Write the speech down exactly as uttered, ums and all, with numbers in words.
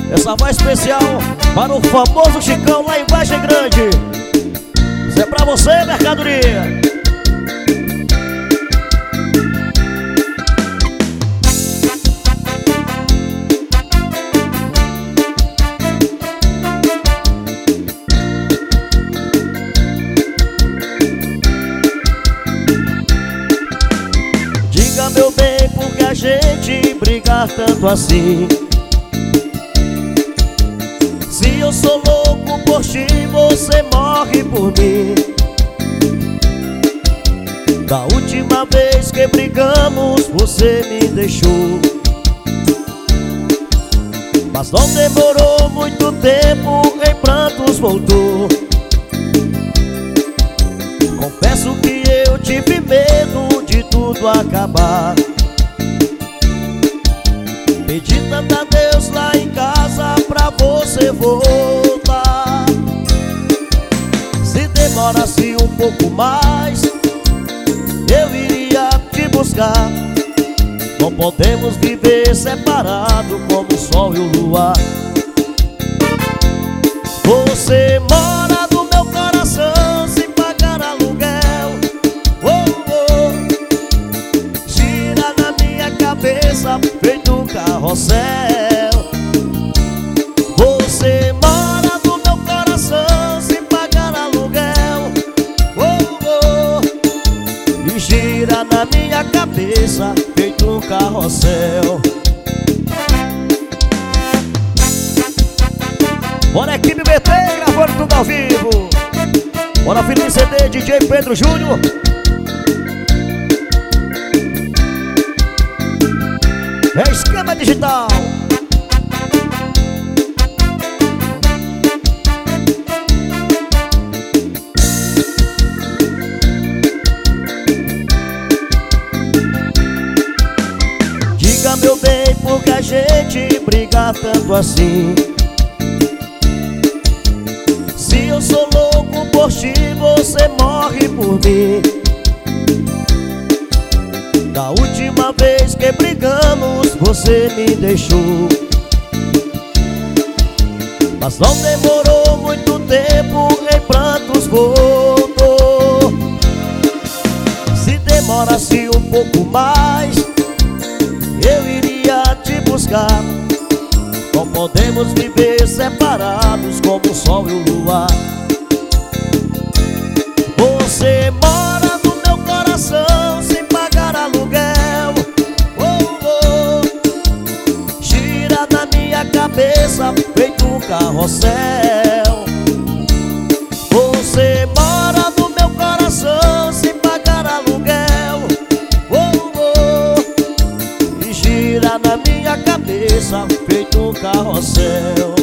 Essa voz especial para o famoso Chicão lá em Vargem Grande. Isso é pra você, mercadoria. Diga, meu bem, por que a gente brigar tanto assim? Se eu sou louco por ti, você morre por mim. Da última vez que brigamos, você me deixou, mas não demorou muito tempo, em prantos voltou. Confesso que eu tive medo de tudo acabar. Pedi tanto a Deus lá em casa pra você voltar. Se demorasse um pouco mais, eu iria te buscar. Não podemos viver separados como o sol e o luar. Você mora no meu coração sem pagar aluguel. Oh, oh. Gira na minha cabeça feito um carrossel. Você mora no meu coração sem pagar aluguel. Oh, oh. E gira na minha cabeça feito um carrossel. Bora, equipe B T, gravando tudo ao vivo. Bora, filho de C D, D J Pedro Júnior. É Esquema Digital. Diga, meu bem, por que a gente briga tanto assim? Se eu sou louco por ti, você morre por mim. Da última vez que brigamos, você me deixou, mas não demorou muito tempo, em prantos voltou. Se demorasse um pouco mais, eu iria te buscar. Não podemos viver separados como o sol e o luar. Você mora no meu coração sem pagar aluguel. Oh, oh. Gira na minha cabeça feito um carrossel. Você mora no meu coração sem pagar aluguel. Oh, oh. E gira na minha cabeça feito um carrossel.